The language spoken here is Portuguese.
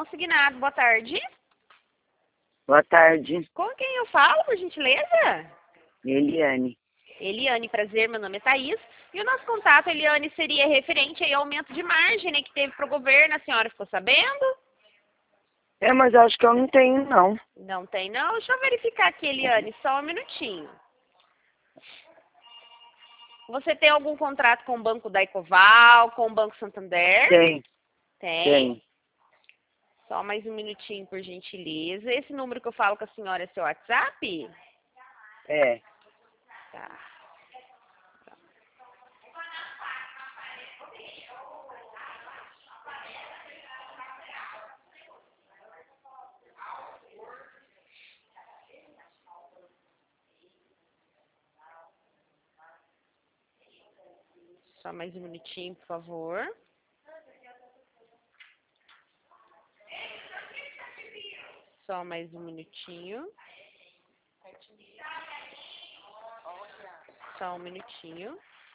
consignado. Boa tarde. Boa tarde, Com quem eu falo, por gentileza? Eliane. Eliane, prazer, meu nome é Thaís. E o nosso contato, Eliane, seria referente aí ao aumento de margem, né, que teve para o governo. A senhora ficou sabendo? Mas acho que eu não tenho, não. Não tem, não? Deixa eu verificar aqui, Eliane, só um minutinho. Você tem algum contrato com o Banco da Ecoval, com o Banco Santander? Tem, Tem? tem. Só mais um minutinho, por gentileza. Esse número que eu falo com a senhora é seu WhatsApp? É. Tá. Só mais um minutinho, por favor. Só mais um minutinho. Só um minutinho.